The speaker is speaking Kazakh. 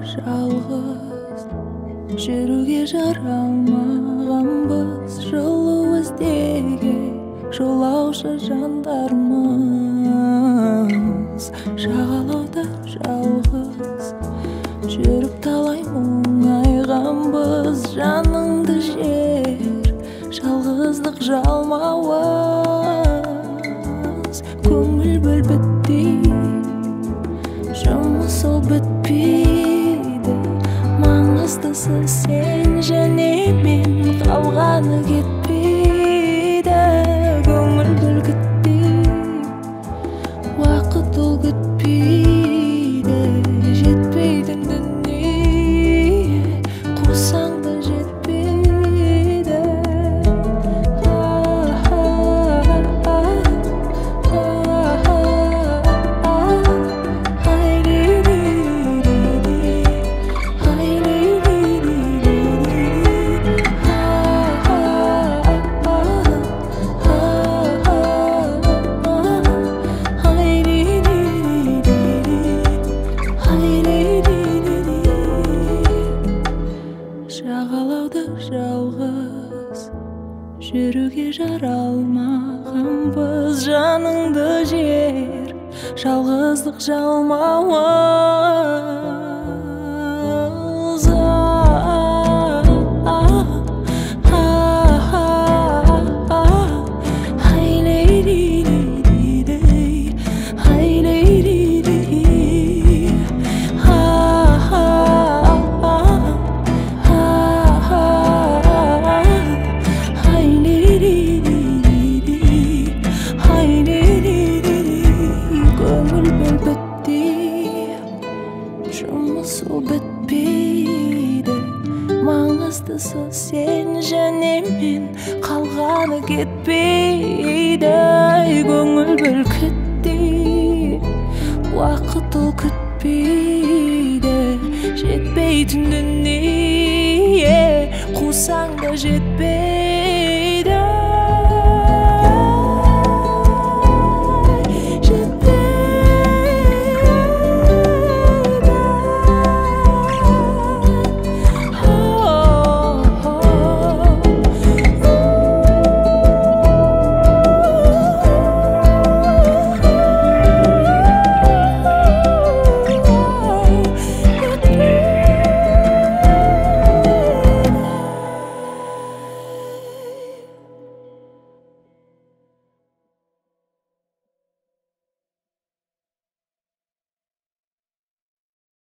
жалғыз жүруге жаралмағанбыз, жылу іздеуге жолаушы жандармыз. Жағалауда жалғыз жүріп талай мұңайғанбыз, жаныңды жер жалғыздық жалмауыз. Көңіл бөл бітпей, жұмыс ол бітпейді, маңыздысы сен және мен, қалғаны кетпейді. Көңіл бөл күтпей, уақыт ол күтпейді, жетпейтін дүние қусаң да жетпейді. Жағалауда жалғыз жүруге жаралмағанбыз, жаныңды жер жалғыздық жалмауыз. Жұмыс ол бітпейді, маңыздысы сен және мен, қалғаны кетпейді. Көңіл бөл күтпей, уақыт ол күтпейді, жетпейтін дүние қусаң да жетпейді.